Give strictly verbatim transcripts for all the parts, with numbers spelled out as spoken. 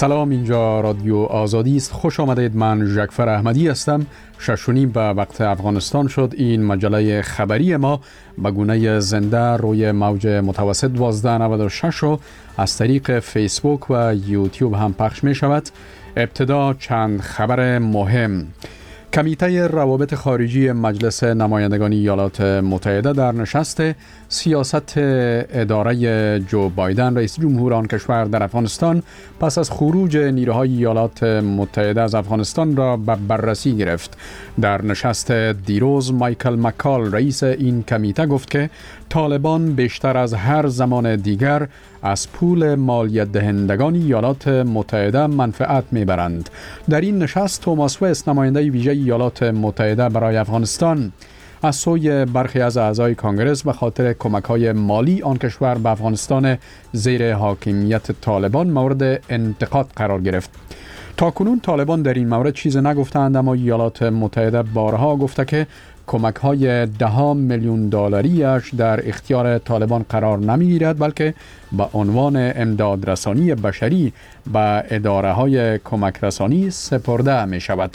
سلام، اینجا رادیو آزادی است. خوش آمدید. من ژکفر احمدی هستم. شش و نیم به وقت افغانستان شد. این مجله خبری ما به گونه زنده روی موج متوسط دوازده نود و شش و از طریق فیسبوک و یوتیوب هم پخش می شود. ابتدا چند خبر مهم. کمیته روابط خارجی مجلس نمایندگان ایالات متحده در نشست سیاست اداره جو بایدن رئیس جمهور آن کشور در افغانستان پس از خروج نیروهای ایالات متحده از افغانستان را به بررسی گرفت. در نشست دیروز مایکل مکال رئیس این کمیته گفت که طالبان بیشتر از هر زمان دیگر از پول مالیات دهندگان ایالات متحده منفعت میبرند. در این نشست توماس وست نماینده ویژه ایالات متحده برای افغانستان از سوی برخی از اعضای کانگرس به خاطر کمک‌های مالی آن کشور به افغانستان زیر حاکمیت طالبان مورد انتقاد قرار گرفت. تاکنون طالبان در این مورد چیز نگفتند، اما ایالات متحده بارها گفته که کمک‌های ده میلیون دلاریش در اختیار طالبان قرار نمی‌گیرد، بلکه به عنوان امدادرسانی بشری به اداره‌های کمک رسانی سپرده می‌شود.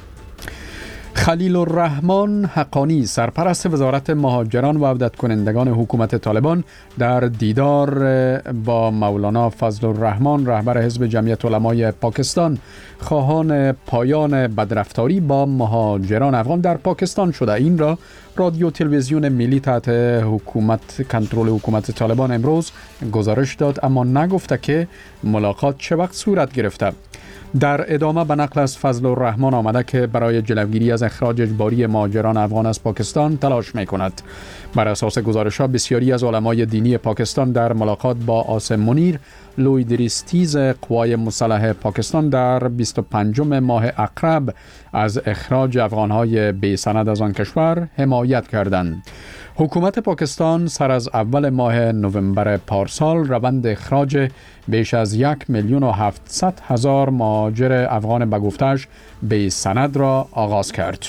خلیل الرحمن حقانی سرپرست وزارت مهاجران و عودت کنندگان حکومت طالبان در دیدار با مولانا فضل الرحمن رهبر حزب جمعیت علمای پاکستان خواهان پایان بدرفتاری با مهاجران افغان در پاکستان شده. این را رادیو تلویزیون ملی تحت حکومت کنترل حکومت طالبان امروز گزارش داد، اما نگفته که ملاقات چه وقت صورت گرفته. در ادامه به نقل از فضل الرحمن آمده که برای جلوگیری از اخراج اجباری مهاجران افغان از پاکستان تلاش می کند. بر اساس گزارش‌ها بسیاری از علمای دینی پاکستان در ملاقات با عاصم منیر لویدریستیز قوای مسلح پاکستان در بیست و پنجم ماه اقرب از اخراج افغان‌های بی سند از آن کشور حمایت کردند. حکومت پاکستان سر از اول ماه نوامبر پارسال روند اخراج بیش از یک میلیون و هفتصد هزار مهاجر افغان به گفتش بی سند را آغاز کرد.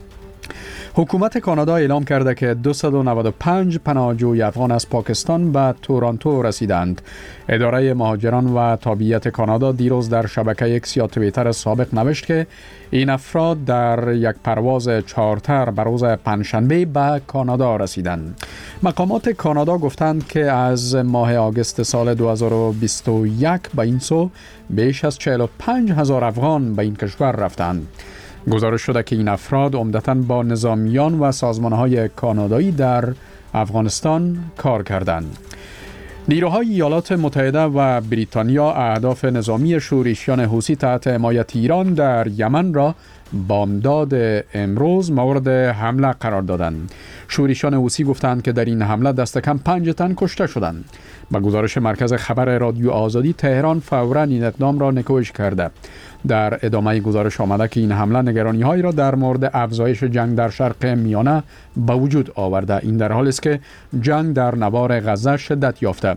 حکومت کانادا اعلام کرده که دویست و نود و پنج پناهجوی افغان از پاکستان به تورنتو رسیدند. اداره مهاجران و تابعیت کانادا دیروز در شبکه اکس یا توییتر سابق نوشت که این افراد در یک پرواز چارتر به روز پنجشنبه به کانادا رسیدند. مقامات کانادا گفتند که از ماه آگوست سال دو هزار و بیست و یک به این سو بیش از چهل و پنج هزار افغان به این کشور رفتند. گزارش شده که این افراد عمدتاً با نظامیان و سازمان‌های کانادایی در افغانستان کار کردند. نیروهای ایالات متحده و بریتانیا اهداف نظامی شورشیان حوثی تحت حمایت ایران در یمن را بامداد امروز مورد حمله قرار دادند. شورشیان حوثی گفتند که در این حمله دست کم پنج تن کشته شدند. با گزارش مرکز خبر رادیو آزادی، تهران فوراً این اقدام را نکوش کرده. در ادامه گزارش آمده که این حمله نگرانی‌هایی را در مورد افزایش جنگ در شرق میانه به وجود آورده. این در حالی است که جنگ در نوار غزه شدت یافته.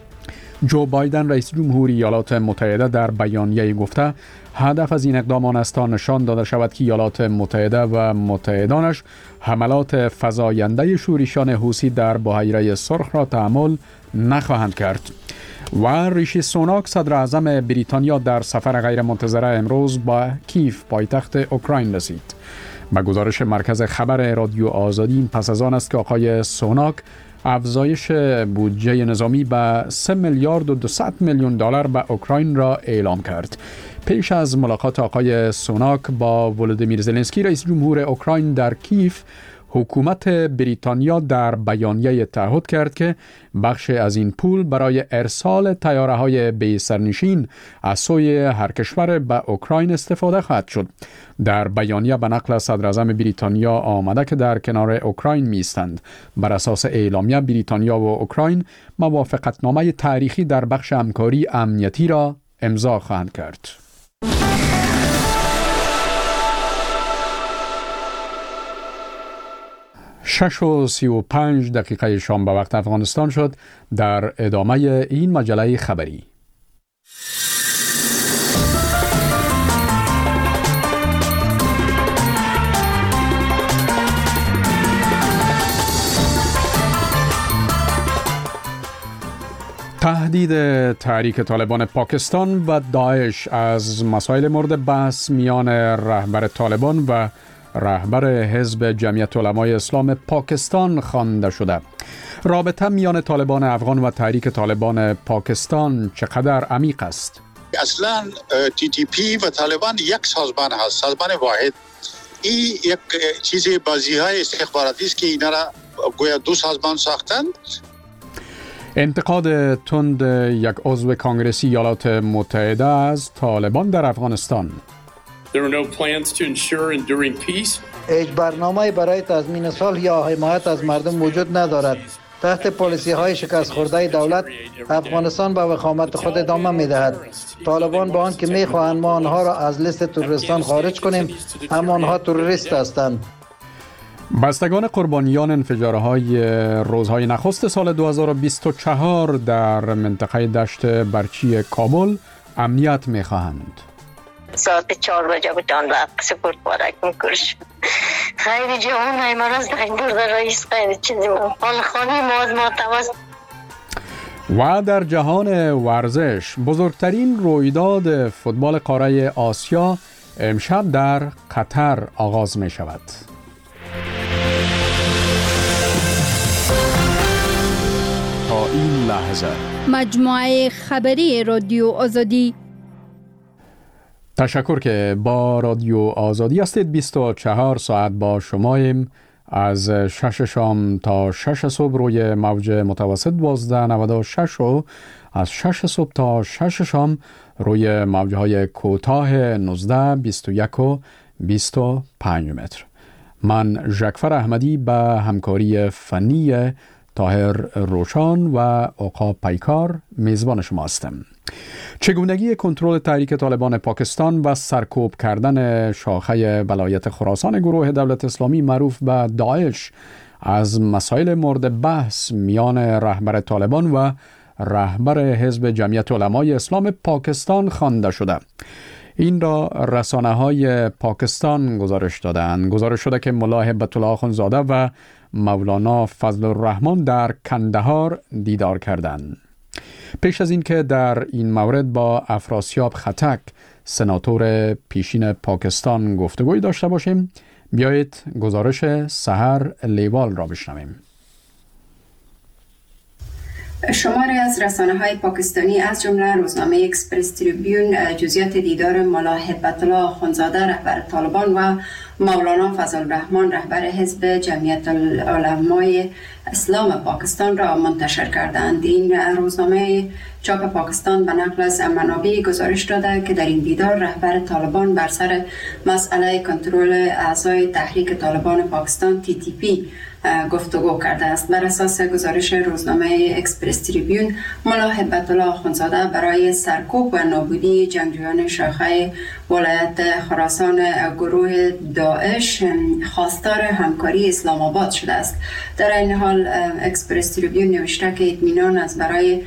جو بایدن رئیس جمهور ایالات متحده در بیانیه گفته هدف از این اقدام آن است تا نشان داده شود که ایالات متحده و متحدانش حملات فزاینده شورشیان حوثی در بحیره سرخ را تحمل نخواهند کرد. و ریشی سوناک صدر اعظم بریتانیا در سفر غیر منتظره امروز با کیف پایتخت اوکراین رسید. با گزارش مرکز خبر رادیو آزادی این پس از آن است که آقای سوناک افزایش بودجه نظامی به سه میلیارد و دویست میلیون دلار به اوکراین را اعلام کرد. پیش از ملاقات آقای سوناک با ولودیمیر زلنسکی رئیس جمهور اوکراین در کیف، حکومت بریتانیا در بیانیه تعهد کرد که بخش از این پول برای ارسال طیاره‌های بی سرنشین از سوی هر کشور به اوکراین استفاده خواهد شد. در بیانیه به نقل از صدر اعظم بریتانیا آمده که در کنار اوکراین میستند. بر اساس اعلامیه بریتانیا و اوکراین موافقتنامه تاریخی در بخش همکاری امنیتی را امضا خواهند کرد. شش و سی و پنج دقیقه شام به وقت افغانستان شد. در ادامه این مجله خبری تهدید تحریک طالبان پاکستان و داعش از مسائل مورد بحث میان رهبر طالبان و رهبر حزب جمعیت علمای اسلام پاکستان خوانده شده. رابطه میان طالبان افغان و تحریک طالبان پاکستان چقدر عمیق است؟ اصلا تی تی پی و طالبان یک سازمان هست، سازمان واحد. این یک چیز بازی های استخباراتی است که اینا را گویا دو سازمان ساختند. انتقاد تند یک عضو کانگرسی ایالات متحده از طالبان در افغانستان. There are no plans to ensure enduring peace. هیچ برنامه‌ای برای تضمین صلح یا حمایت از مردم وجود ندارد. تحت پالیسی های شکست خورده دولت، افغانستان به وخامت خود ادامه می‌دهد. طالبان با آنکه می‌خواهند ما آنها را از لیست تروریستان خارج کنیم، اما آنها تروریست هستند. بستگان قربانیان انفجارهای روزهای نخست سال دو هزار و بیست و چهار در منطقه دشت برچی کابل امنیت می‌خواهند. ساعت چهار بجه بودن رفت سپورت بارک میکرش خیلی جوان های مرز در دور در رئیس خیلی چیزی من حال خانی مواد ماتوست. و در جهان ورزش بزرگترین رویداد فوتبال قاره آسیا امشب در قطر آغاز می شود. تا این لحظه مجموعه خبری رادیو آزادی. تشکر که با رادیو آزادی هستید. بیست و چهار ساعت با شماییم. از شش شام تا شش صبح روی موج متوسط دوازده نود و شش و از شش صبح تا شش شام روی موجهای کوتاه نوزده، بیست و یک و بیست و پنج متر. من ژکفر احمدی به همکاری فنی طاهر روشان و عقاب پیکار میزبان شما هستم. چگونگی کنترل تحریک طالبان پاکستان و سرکوب کردن شاخه ولایت خراسان گروه دولت اسلامی معروف به داعش از مسائل مورد بحث میان رهبر طالبان و رهبر حزب جمعیت علمای اسلام پاکستان خوانده شده. این را رسانه‌های پاکستان گزارش دادند. گزارش شده که ملا هبت الله اخوندزاده و مولانا فضل الرحمن در کندهار دیدار کردند. پیش از این که در این مورد با افراسیاب خطک سناتور پیشین پاکستان گفتگوی داشته باشیم، بیایید گزارش سحر لیوال را بشنویم. شماری از رسانه‌های پاکستانی از جمله روزنامه اکسپرس تریبیون جزئیات دیدار ملا هبت الله اخوندزاده رهبر طالبان و مولانا فضل الرحمن رهبر حزب جمعیت علمای اسلام پاکستان را منتشر کردند. این روزنامه چاپ پاکستان به نقل از منابع گزارش داده که در این دیدار رهبر طالبان بر سر مسئله کنترل اعضای تحریک طالبان پاکستان تی تی پی گفتگو کرده است. بر اساس گزارش روزنامه اکسپرس تریبیون، ملا هبت الله اخوندزاده برای سرکوب و نابودی جنگجویان شاخه ولایت خراسان گروه داعش خواستار همکاری اسلام آباد شده است. در این حال اکسپرس تریبیون نوشته که اطمینان از برای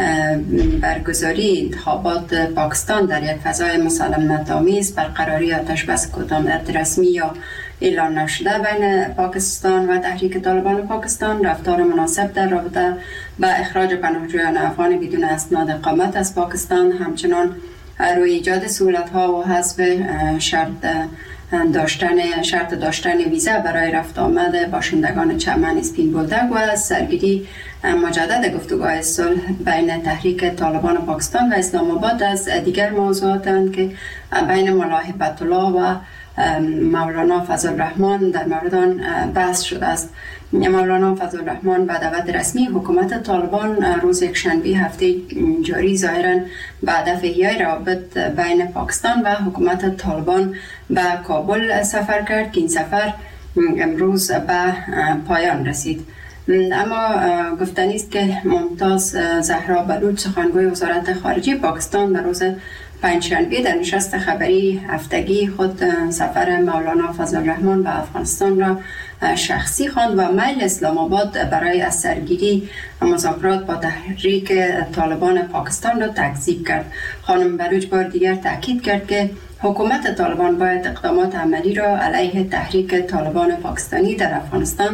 برگزاری انتخابات پاکستان در یک فضای مسالمت‌آمیز برقراری آتش بس کدامت رسمی یا اعلان نشده بین پاکستان و تحریک طالبان پاکستان، رفتار مناسب در رابطه با اخراج پناهجویان افغان بدون اسناد اقامت از پاکستان، همچنان روی ایجاد سهولت‌ها و حذف شرط داشتن شرط داشتن ویزا برای رفت آمد باشندگان چمن اسپین بولدک و سرگیری مجدد گفتگوهای صلح بین تحریک طالبان پاکستان و اسلام آباد از دیگر موضوعاتند که بین ملا هبت الله و مولانا فضل الرحمن در مورد آن بحث شده است. مولانا فضل الرحمن به دعوت رسمی حکومت طالبان روز یکشنبه هفته جاری ظاهرا به هدف احیای روابط بین پاکستان و حکومت طالبان به کابل سفر کرد که این سفر امروز به پایان رسید. اما گفتنی است که ممتاز زهرا بلوچ سخنگوی وزارت خارجه پاکستان به روز پنجشنبه در نشست خبری هفتگی خود سفر مولانا فضل الرحمن به افغانستان را شخصی خواند و میل اسلام آباد برای از سرگیری مذاکرات با تحریک طالبان پاکستان را تکذیب کرد. خانم بلوچ بار دیگر تاکید کرد که حکومت طالبان باید اقدامات عملی را علیه تحریک طالبان پاکستانی در افغانستان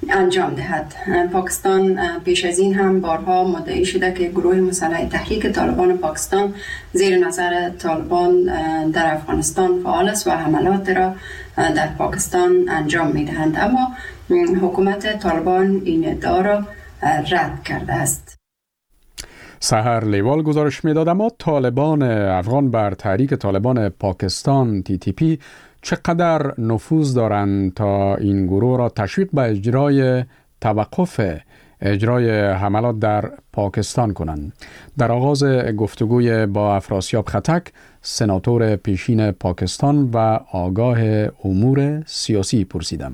انجام دهد. پاکستان پیش از این هم بارها مدعی شده که گروه مسلح تحریک طالبان پاکستان زیر نظر طالبان در افغانستان فعال است و حملات را در پاکستان انجام می دهند، اما حکومت طالبان این ادعا را رد کرده است. سحر لیوال گزارش میداد. اما طالبان افغان بر تحریک طالبان پاکستان تی تی پی چقدر نفوذ دارند تا این گروه را تشویق به اجرای توقف اجرای حملات در پاکستان کنند؟ در آغاز گفتگوی با افراسیاب خطک، سناتور پیشین پاکستان و آگاه امور سیاسی پرسیدم.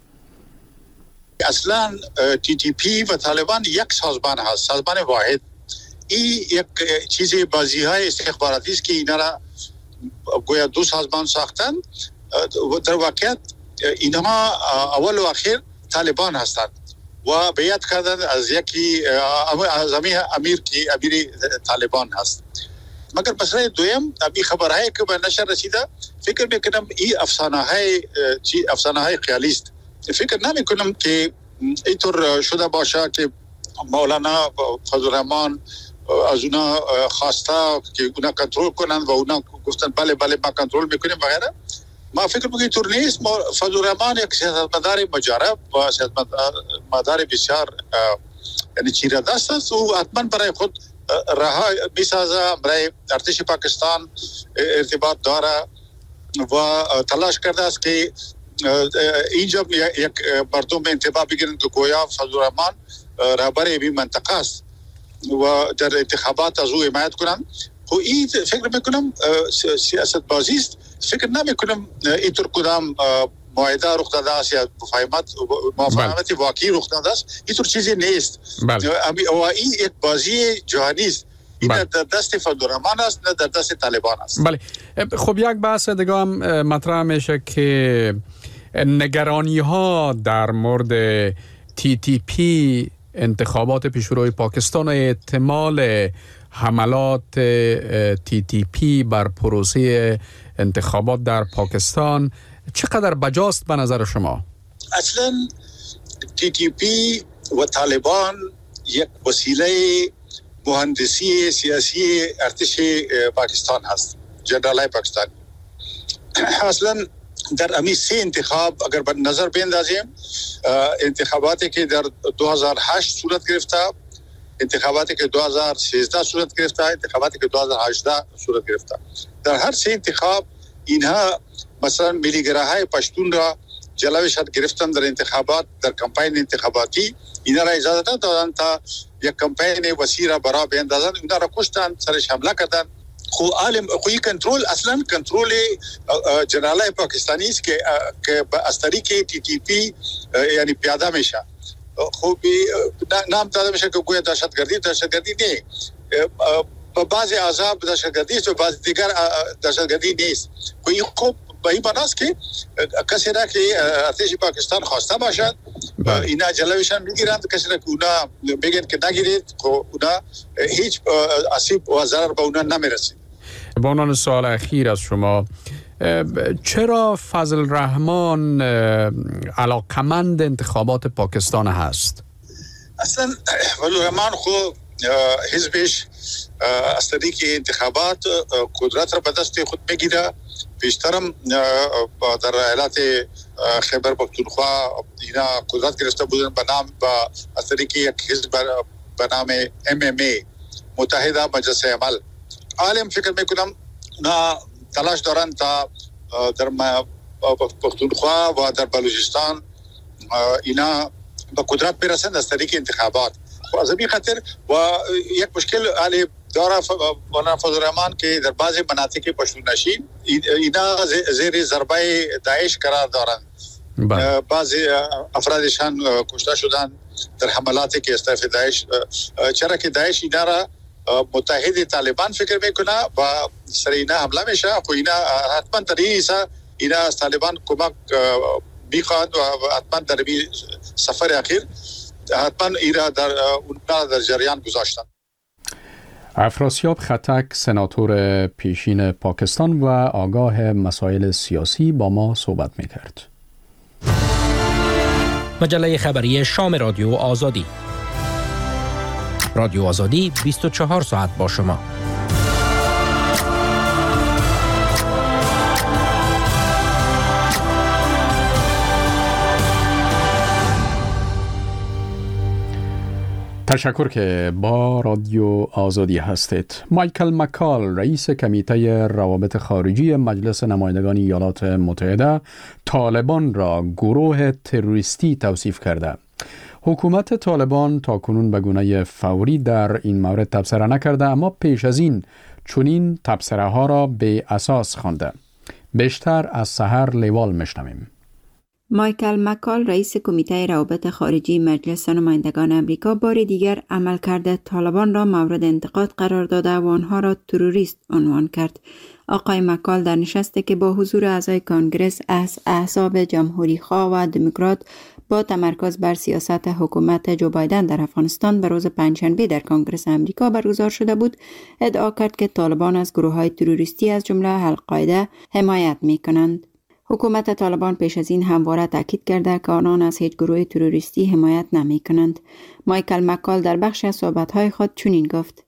اصلا تی تی پی و طالبان یک سازمان هست، سازمان واحد. این یک چیز بازی های استخباراتی است که اینا را گویا دو سازمان ساختن. در واقعیت اینها اول و آخر طالبان هستند و بیعت کردن از یکی از امیر که امیر طالبان هست. مگر مسئله دویم ابی خبرهایی که به نشر رسیده، فکر میکنم این افسانه های افسانه های خیالی است. فکر نمیکنم که اینطور شده باشه که مولانا فضل الرحمن از اونا خواسته که اونا کنترل کنن و اونا گفتن بله بله ما کنترل میکنیم وغیره. ما فکر میکنم اینطور نیست. فضل الرحمن یک سیاستمدار مجرب و سیاستمدار بسیار یعنی چیره دست است و حتما برای خود رها میسازه، برای ارتش پاکستان ارتباط داره و تلاش کرده است که اینجا یک مردم انتباه بگیرند که گویا فضل الرحمن رهبر این منطقه است و در انتخابات از او حمایت کنند. خب این فکر میکنم سیاست بازی است. فکر نمیکنم اینطور کدام معاهده رخ داده است یا مفاهمت مفاهمت واقعی رخ داده است. اینطور چیزی نیست. بله. و این یک بازی جهانی است. این بله. در دست فضل الرحمن است، نه در دست طالبان است. بله. خب یک بحث دیگه هم مطرح میشه که نگرانی ها در مورد تی تی پی، انتخابات پیشروی پاکستان و احتمال حملات تی تی پی بر پروسه انتخابات در پاکستان چقدر بجاست به نظر شما؟ اصلا تی تی پی و طالبان یک وسیله مهندسی سیاسی ارتش پاکستان هست، جنرالای پاکستان. اصلا در امی سه انتخاب اگر به نظر بیندازیم، انتخاباتی که در دو هزار و هشت صورت گرفته، انتخاباتی که دو هزار و سیزده صورت گرفته، انتخاباتی که دو هزار و هجده صورت گرفته، در هر سه انتخاب اینها مثلا ملیگراهای پشتون را جلوشت گرفتن در انتخابات، در کمپین انتخاباتی. اینا را اجازه ندادن تا یک کمپین وسیع را برا بیندازن، اینا را کشتن، سرش حمله کردن. خو عالم خوی کنترل اصلا کنترل جنرالای پاکستانی است که که از طریق تی تی پی یعنی پیاده میشه. خب نام داده میشه که گویا دهشتگردی دهشتگردی نه، با بعضی احزاب دهشتگردی است و بعضی دیگر دهشتگردی نیست. خب خوب به این معناست که کسی را که ارتش پاکستان خواسته باشد اینا جلوشان میگیرند، کسی را که اونا بگن که نگیرید خب اونا هیچ آسیب و ضرر به اونا نمیرسید. با عنوان سوال اخیر از شما، چرا فضل الرحمن علاقمند انتخابات پاکستان هست؟ اصلا فضل الرحمن خود حزبش از طریق انتخابات قدرت را به دست خود میگیره. پیشترم در ایالات خیبر پختونخوا اینا قدرت گرفته بودن به نام با از طریق یک حزب به نام ام ام ای، متحده مجلس عمل. عالم فکر میکنم اونا تلاش دارن تا در پختونخوا و در بلوچستان اینا به قدرت برسند از طریق انتخابات. از این خاطر و یک مشکل علی داره مولانا فضل الرحمن که در بعضی مناطق پشتون نشین اینا زیر ضربه داعش قرار دارند. بعضی افرادشان کشته شدن در حملاتی که از طرف داعش، چرا که داعش اینا را متحد طالبان فکر میکنه و سر اینا حمله میشه. خب اینا حتما در این اینا از طالبان کمک میخواد و حتما در این سفر اخیر حتما اینا در اونها در جریان گذاشتن. افراسیاب خطک، سناتور پیشین پاکستان و آگاه مسائل سیاسی با ما صحبت میکرد. مجله خبری شام رادیو آزادی. رادیو آزادی بیست و چهار ساعت با شما. تشکر که با رادیو آزادی هستید. مایکل مکال رئیس کمیته روابط خارجی مجلس نمایندگان ایالات متحده طالبان را گروه تروریستی توصیف کرده. حکومت طالبان تاکنون به گونه فوری در این مورد تبصره نکرده، اما پیش از این چنین تبصره ها را به اساس خوانده. بیشتر از سحر لیوال میشنویم. مایکل مکال رئیس کمیته روابط خارجی مجلس نمایندگان امریکا بار دیگر عملکرد طالبان را مورد انتقاد قرار داده و آنها را تروریست عنوان کرد. آقای مکال در نشستی که با حضور اعضای کانگرس از احزاب جمهوری‌خواه و دموکرات با تمرکز بر سیاست حکومت جو بایدن در افغانستان به روز پنجشنبه در کنگره امریکا برگزار شده بود، ادعا کرد که طالبان از گروه‌های تروریستی از جمله القاعده حمایت می‌کنند. حکومت طالبان پیش از این همواره تاکید کرده که آنان از هیچ گروه تروریستی حمایت نمی کنند. مایکل مکال در بخش از صحبت‌های خود چنین گفت: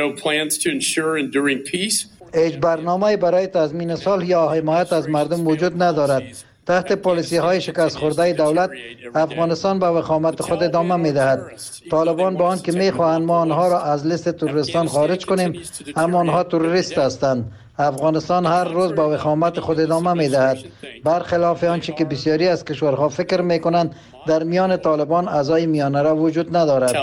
هیچ برنامه‌ای برای تضمین صلح یا حمایت از مردم وجود ندارد. تحت پالیسی های شکست خورده دولت، افغانستان به وخامت خود ادامه می دهد. طالبان با آن که می خواهند ما آنها را از لیست تروریستان خارج کنیم، اما آنها تروریست هستند. افغانستان هر روز با وخامت خود ادامه می دهد. برخلاف آنچه که بسیاری از کشورها فکر می کنند، در میان طالبان اعضای میانه را وجود ندارد.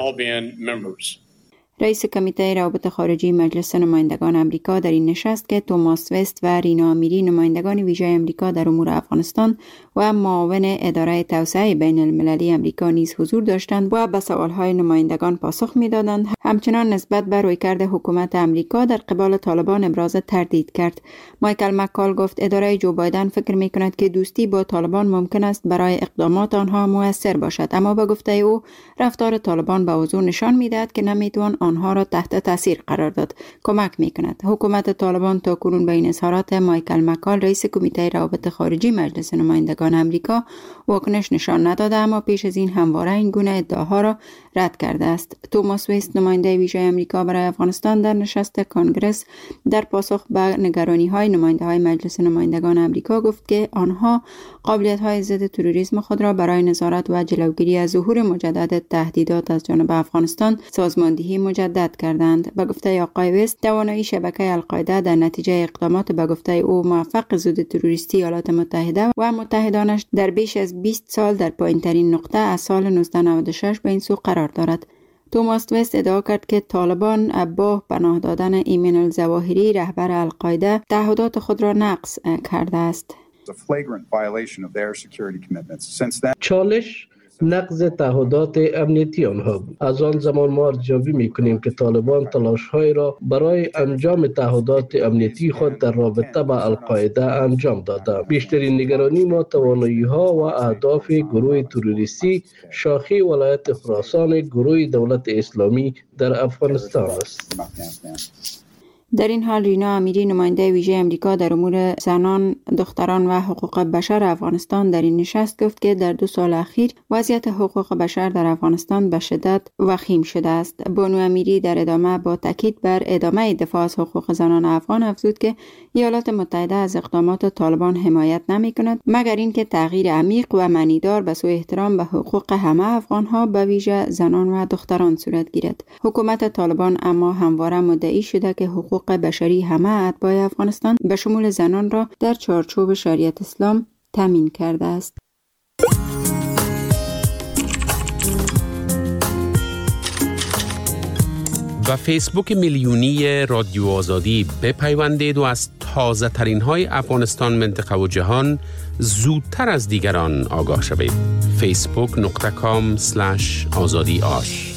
رئیس کمیته روابط خارجی مجلس نمایندگان امریکا در این نشست که توماس وست و رینا امیری نمایندگان ویژه امریکا در امور افغانستان و معاون اداره توسعه بین المللی امریکا نیز حضور داشتند و به سوالهای نمایندگان پاسخ می‌دادند، همچنان نسبت به رویکرد حکومت امریکا در قبال طالبان ابراز تردید کرد. مایکل مکال گفت اداره جو بایدن فکر می‌کند که دوستی با طالبان ممکن است برای اقدامات آنها مؤثر باشد، اما به گفته او رفتار طالبان به وضوح نشان می‌دهد که نمی‌توان آنها را تحت تاثیر قرار داد. کمک می‌کند. حکومت طالبان تاکنون به این اظهارات مایکل مکال رئیس کمیته روابط خارجی مجلس نمایندگان امریکا واکنش نشان نداده، اما پیش از این همواره این گونه ادعاها را رد کرده است. توماس وست نماینده ویژه امریکا برای افغانستان در نشست کنگره در پاسخ به نگرانی‌های نماینده‌های مجلس نمایندگان امریکا گفت که آنها قابلیت‌های ضد تروریسم خود را برای نظارت و جلوگیری از ظهور مجدد تهدیدات از جانب افغانستان سازماندهی مجدد کردند. به گفته آقای وست، توانایی شبکه القاعده در نتیجه اقدامات به گفته او موفق ضد تروریستی ایالات متحده و متحدانش در بیش از بیست سال در پایین‌ترین نقطه از سال نوزده نود و شش به این سو قرار دارد. توماس وست ادعا کرد که طالبان با پناه دادن ایمن الظواهری رهبر القاعده تعهدات خود را نقض کرده است. چالش نقض تعهدات امنیتی آنها بود. از آن زمان ما ارزیابی می‌کنیم که طالبان تلاش‌های را برای انجام تعهدات امنیتی خود در رابطه با القاعده انجام دادند. بیشترین نگرانی ما توانایی‌ها و اهداف گروه تروریستی شاخه ولایت خراسان گروه دولت اسلامی در افغانستان است. در این حال رینا امیری نماینده ویژه امریکا در امور زنان، دختران و حقوق بشر افغانستان در این نشست گفت که در دو سال اخیر وضعیت حقوق بشر در افغانستان به شدت وخیم شده است. بانو امیری در ادامه با تاکید بر ادامه دفاع از حقوق زنان افغان افزود که ایالات متحده از اقدامات طالبان حمایت نمی‌کند مگر اینکه تغییر عمیق و معنیدار به سوی احترام به حقوق همه افغان‌ها به ویژه زنان و دختران صورت گیرد. حکومت طالبان اما همواره مدعی شده که حقوق بشری همه اتباع افغانستان به شمول زنان را در چارچوب شریعت اسلام تامین کرده است. و فیسبوک میلیونی رادیو آزادی بپیوندید و از تازه ترین های افغانستان، منطقه و جهان زودتر از دیگران آگاه شوید. فیسبوک نقطه کام اسلش آزادی آش.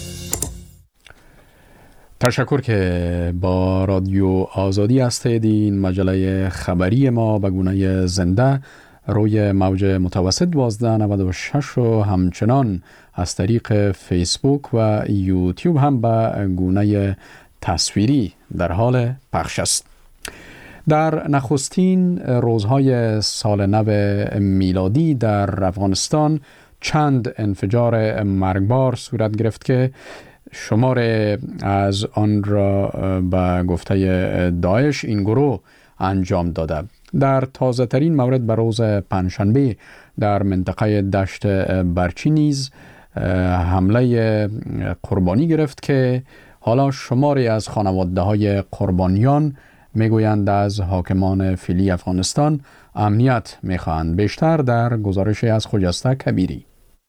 تشکر که با رادیو آزادی هستید. این مجله خبری ما به گونه زنده روی موج متوسط دوازده نود و شش و همچنان از طریق فیسبوک و یوتیوب هم به گونه تصویری در حال پخش است. در نخستین روزهای سال نو میلادی در افغانستان چند انفجار مرگبار صورت گرفت که شمار از آن را به گفته داعش این گروه انجام داده. در تازه ترین مورد به روز پنجشنبه در منطقه دشت برچی نیز حمله قربانی گرفت که حالا شماری از خانواده های قربانیان میگویند از حاکمان فعلی افغانستان امنیت میخواهند. بیشتر در گزارش از خجسته کبیری.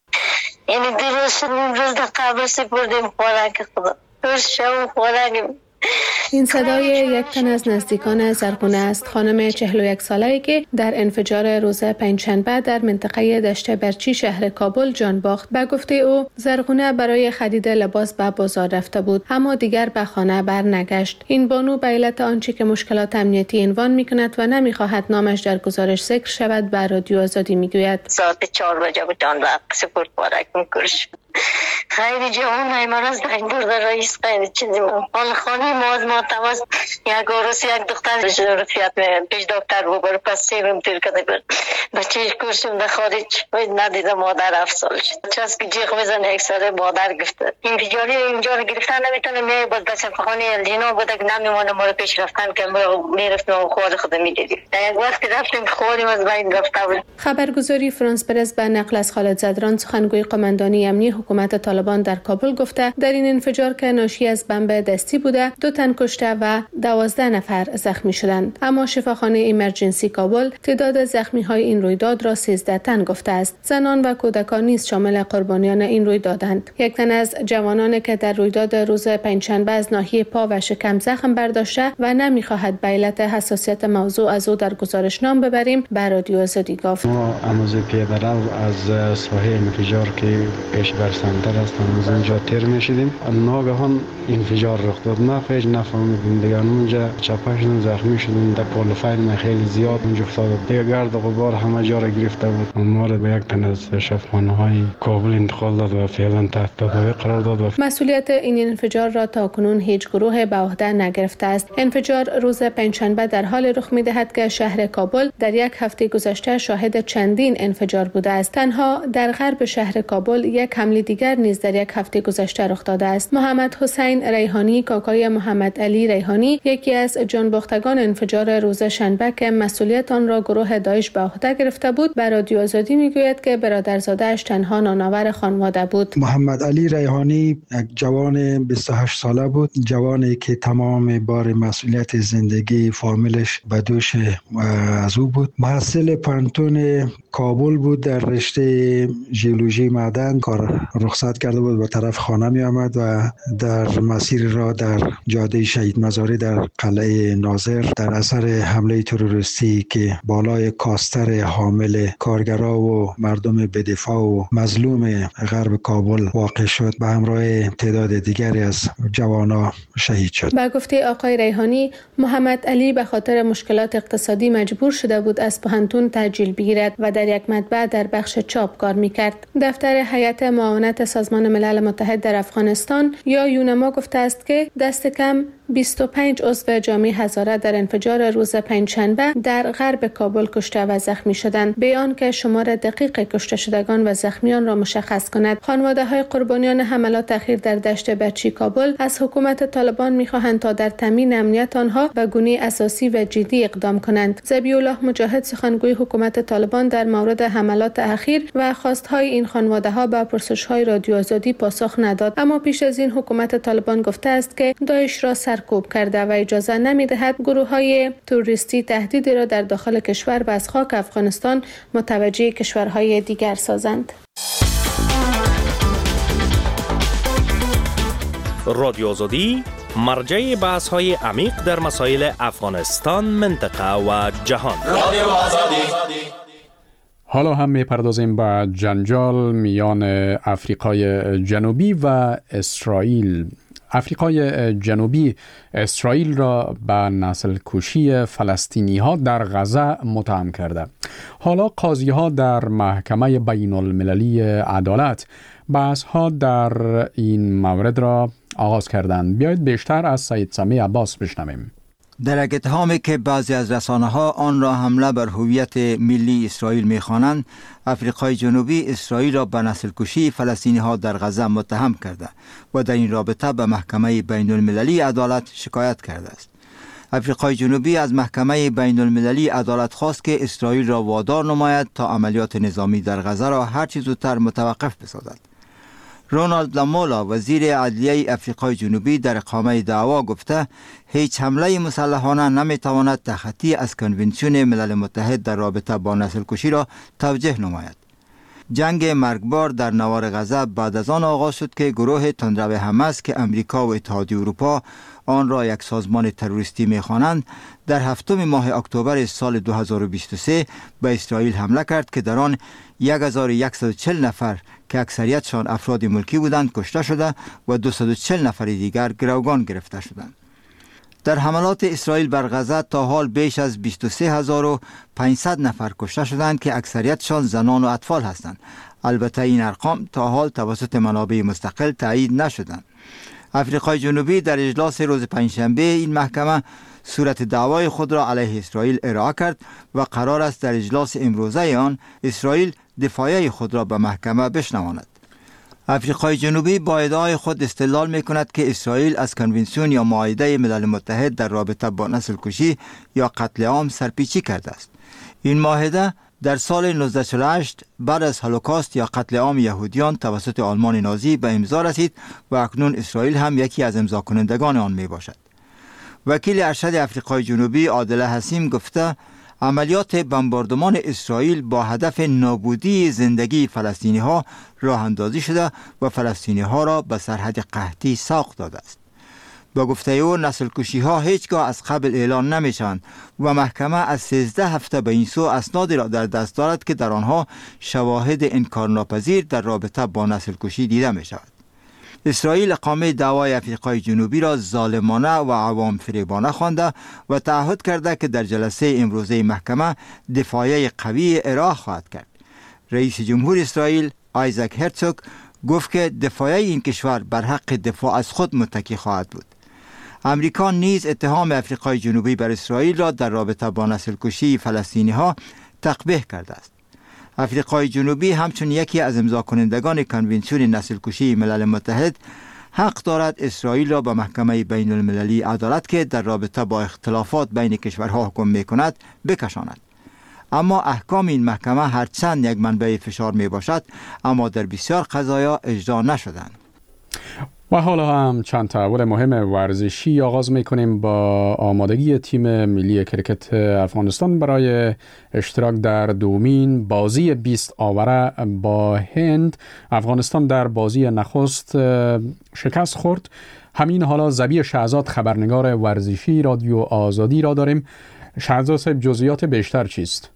یعنی دیروز روز در قبر سپردیم خوراک خدا. روز شب خوراک. این صدای یک تن از نزدیکان زرغونه است، خانم چهل و یک ساله‌ای که در انفجار روز پنجشنبه در منطقه دشت برچی شهر کابل جان باخت. به گفته او زرغونه برای خرید لباس به بازار رفته بود اما دیگر به خانه برنگشت. این بانو به علت آنچه که مشکلات امنیتی عنوان می‌کند و نمی‌خواهد نامش در گزارش ذکر شود به رادیو آزادی میگوید. ساعت چهار بجه بود آن وقت سپورت بارک می‌کرش. خیلی جوان ایماناز در این دور در رئیس خیلی چیزی بود. حال خانی مواز ماتواز یک عروس یک دختر رفیات پیش دکتر بود برای پس سیرم تیر کده بود. بچهش کشم در خارج ندیده مادر هفت سال شد. چاست که جیغ بزن یک ساله مادر گفته. این تجاری اینجا رو گرفتن نمیتونه میای باز بچه خانی الجینا بوده که نمیمونه ما رو پیش رفتن که میرفتیم و خوار خود میدیدیم. در یک وقت رفتیم خواریم از بین رفته بود. خبرگزاری فرانس پرس به نقل از خالد زدران سخنگوی قماندانی امنی حکومت طالبان در کابل گفته در این انفجار که ناشی از بمب دستی بوده دو تن کشته و دوازده نفر زخمی شدند، اما شفاخانه ایمرجنسی کابل تعداد زخمی های این رویداد را سیزده تن گفته است. زنان و کودکان نیز شامل قربانیان این رویدادند. یک تن از جوانان که در رویداد روز پنجشنبه از ناحیه پا و شکم زخم برداشته و نمیخواهد به علت حساسیت موضوع از او در گزارش نام ببریم به رادیو آزادی گفت. ما امروز پیاده رو از ساحه انفجار که پیش بر سنتر است از اونجا تیر میشدیم، ناگهان انفجار رخ داد. ما پیش نفهمیدیم دیگه، اونجا چپاشون زخمی شدن، در پولفایل ما خیلی زیاد اونجا افتاد دیگه، گرد غبار همه جا را گرفته بود. ما را به یک تن از شفاخانه‌های کابل انتقال داد و فعلا تحت تداوی قرار داد. مسئولیت این انفجار را تاکنون هیچ گروه به عهده نگرفته است. انفجار روز پنجشنبه در حال رخ می‌دهد که شهر کابل در یک هفته گذشته شاهد چندین انفجار بوده است. تنها در غرب شهر کابل یک حمله دیگر نیز در یک هفته گذشته رخ داده است. محمد حسین ریحانی کاکای محمد علی ریحانی یکی از جانباختگان انفجار روز شنبه که مسئولیت آن را گروه داعش به عهده گرفته بود به رادیو آزادی میگوید که برادرزاده‌اش تنها نانآور خانواده بود. محمد علی ریحانی یک جوان بیست و هشت ساله بود، جوانی که تمام بار مسئولیت زندگی فامیلش به دوش از او بود. محصل پانتون کابل بود، در رشته ژئولوژی معدن کار رخصت کرده بود، به طرف خانه می آمد و در مسیر را در جاده شهید مزاری در قلعه ناظر در اثر حمله تروریستی که بالای کاستر حامل کارگرا و مردم بدفاع و مظلوم غرب کابل واقع شد، به همراه تعداد دیگری از جوانا شهید شد. با گفته آقای ریحانی، محمد علی به خاطر مشکلات اقتصادی مجبور شده بود از پانتون تحصیل بگیرد و در یک مطبع در بخش چاپ کار میکرد. دفتر هیئت معاونت سازمان ملل متحد در افغانستان یا یونما گفته است که دست کم بیست و پنج عضو جامعه هزاره در انفجار روز پنجشنبه در غرب کابل کشته و زخمی شدند. به آن که شمار دقیق کشته شدگان و زخمیان را مشخص کند. خانواده‌های قربانیان حملات اخیر در دشت برچی کابل از حکومت طالبان می‌خواهند تا در تامین امنیت آنها به گونه اساسی و جدی اقدام کنند. ذبیح الله مجاهد سخنگوی حکومت طالبان در مورد حملات اخیر و خواست‌های این خانواده‌ها به پرسش‌های رادیو آزادی پاسخ نداد، اما پیش از این حکومت طالبان گفته است که داعش را سرکوب کرده و اجازه نمی‌دهد گروه‌های تروریستی تهدیدی را در داخل کشور و از خاک افغانستان متوجه کشورهای دیگر سازند. رادیو آزادی مرجع بحث‌های عمیق در مسائل افغانستان، منطقه و جهان. رادیو آزادی. حالا هم می‌پردازیم به جنجال میان آفریقای جنوبی و اسرائیل. آفریقای جنوبی اسرائیل را به نسل کشی فلسطینی ها در غزه متهم کرده. حالا قاضی ها در محکمه بین المللی عدالت بحث ها در این مورد را آغاز کردند. بیایید بیشتر از سید سمیع عباس بشنویم. در یک اتهامی که بعضی از رسانه‌ها آن را حمله بر هویت ملی اسرائیل می‌خوانند، آفریقای جنوبی اسرائیل را به نسل‌کشی فلسطینی‌ها در غزه متهم کرده و در این رابطه به محکمه بین‌المللی عدالت شکایت کرده است. آفریقای جنوبی از محکمه بین‌المللی عدالت خواست که اسرائیل را وادار نماید تا عملیات نظامی در غزه را هر چه زودتر متوقف بسازد. رونالد لامولا وزیر عدلیه آفریقای جنوبی در اقامه دعوا گفته هیچ حمله مسلحانه نمیتواند تخطی از کنونسیون ملل متحد در رابطه با نسل کشی را توجیه نماید. جنگ مرگبار در نوار غزه بعد از آن آغاز شد که گروه تندرو حماس که امریکا و اتحادیه اروپا آن را یک سازمان تروریستی می‌خوانند، در هفتم ماه اکتبر سال دو هزار و بیست و سه به اسرائیل حمله کرد که در آن هزار و صد و چهل نفر که اکثریتشان افراد ملکی بودند کشته شده و دویست و چهل نفر دیگر گروگان گرفته شدند. در حملات اسرائیل بر غزه تا حال بیش از بیست و سه هزار و پانصد نفر کشته شدند که اکثریتشان زنان و اطفال هستند. البته این ارقام تا حال توسط منابع مستقل تایید نشدند. آفریقای جنوبی در اجلاس روز پنجشنبه این محکمه صورت دعوای خود را علیه اسرائیل ارائه کرد و قرار است در اجلاس امروزه آن اسرائیل دفاعیه خود را به محکمه بشنواند. آفریقای جنوبی با ادعای خود استدلال می کند که اسرائیل از کنونسیون یا معاهده ملل متحد در رابطه با نسل کشی یا قتل عام سرپیچی کرده است. این معاهده در سال نوزده صد و چهل و هشت بعد از هولوکاست یا قتل عام یهودیان توسط آلمان نازی به امضا رسید و اکنون اسرائیل هم یکی از امضا کنندگان آن می باشد. وکیل ارشد آفریقای جنوبی عادل حسیم گفته عملیات بمباردمان اسرائیل با هدف نابودی زندگی فلسطینی ها راه اندازی شده و فلسطینی ها را به سرحد قحطی ساق داده است. با گفته او نسل کشی ها هیچگاه از قبل اعلان نمیشند و محکمه از سیزده هفته به این سو اسنادی را در دست دارد که در آنها شواهد انکارناپذیر در رابطه با نسل کشی دیده می شود. اسرائیل اقامه دعوای آفریقای جنوبی را ظالمانه و عوام فریبانه خوانده و تعهد کرده که در جلسه امروزه محکمه دفاعیه قوی ارائه خواهد کرد. رئیس جمهور اسرائیل آیزاک هرتزوگ گفت که دفاعیه این کشور بر حق دفاع از خود متکی خواهد بود. امریکا نیز اتهام آفریقای جنوبی بر اسرائیل را در رابطه با نسل کشی فلسطینی ها تقبیح کرده است. آفریقای جنوبی همچون یکی از امضا کنندگان کنونسیون نسل کشی ملل متحد حق دارد اسرائیل را به محکمه بین المللی عدالت که در رابطه با اختلافات بین کشورها حکم می کند بکشاند. اما احکام این محکمه هرچند یک منبع فشار می باشد اما در بسیار قضایا اجرا نشدند. و حالا هم چند تحول مهم ورزشی آغاز میکنیم با آمادگی تیم ملی کرکت افغانستان برای اشتراک در دومین بازی بیست آوره با هند. افغانستان در بازی نخست شکست خورد. همین حالا زبی شهزاد خبرنگار ورزشی رادیو آزادی را داریم. شهزاد صاحب جزئیات بیشتر چیست؟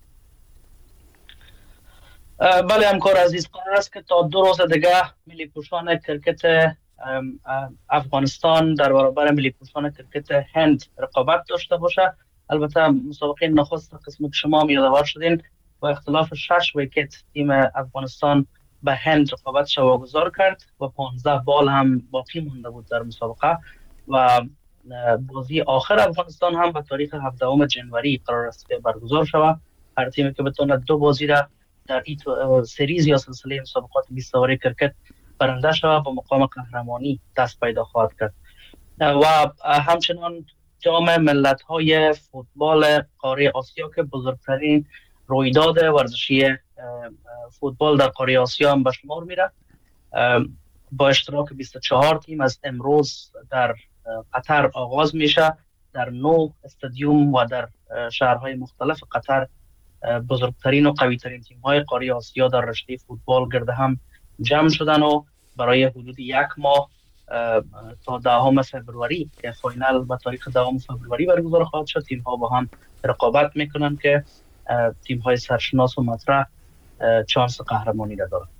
بله همکار عزیز، قرار است که تا دو روز دیگه ملی پوشان کرکت افغانستان در برابر ملی پوشان کرکت هند رقابت داشته باشه. البته مسابقه نخست قسمت شما هم یادآور شدین با اختلاف شش ویکت تیم افغانستان به هند رقابتش واگذار کرد و پانزده بال هم باقی مونده بود در مسابقه و بازی آخر افغانستان هم به تاریخ هفدهم جنوری قرار است که برگزار شود. هر تیمی که بتونه دو بازی را در این سریز یا سلسله مسابقات بیست آوره کرکت برنده شود با مقام قهرمانی دست پیدا خواهد کرد. و همچنان جام ملت‌های فوتبال قاره آسیا که بزرگترین رویداد ورزشی فوتبال در قاره آسیا هم به شمار میره، با اشتراک بیست و چهار تیم از امروز در قطر آغاز میشه. در نو استادیوم و در شهرهای مختلف قطر بزرگترین و قویترین تیم‌های قاره آسیا در رشته فوتبال گرد هم جمع شدن و برای حدود یک ماه تا دهم فوریه که فاینال به تاریخ دهم فوریه برگزار خواهد شد. تیم‌ها با هم رقابت میکنن که تیم‌های سرشناس و مطرح چانس قهرمانی را دارند.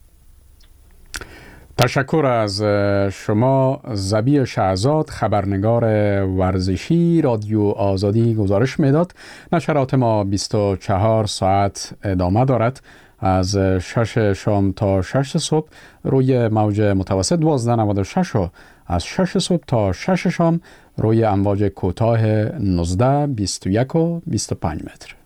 تشکر از شما زبی شهزاد خبرنگار ورزشی رادیو آزادی گزارش میداد. نشرات ما بیست و چهار ساعت ادامه دارد از شش شام تا شش صبح روی موج متوسط دوازده نود و شش و از شش صبح تا شش شام روی امواج کوتاه نوزده، بیست و یک و بیست و پنج متر.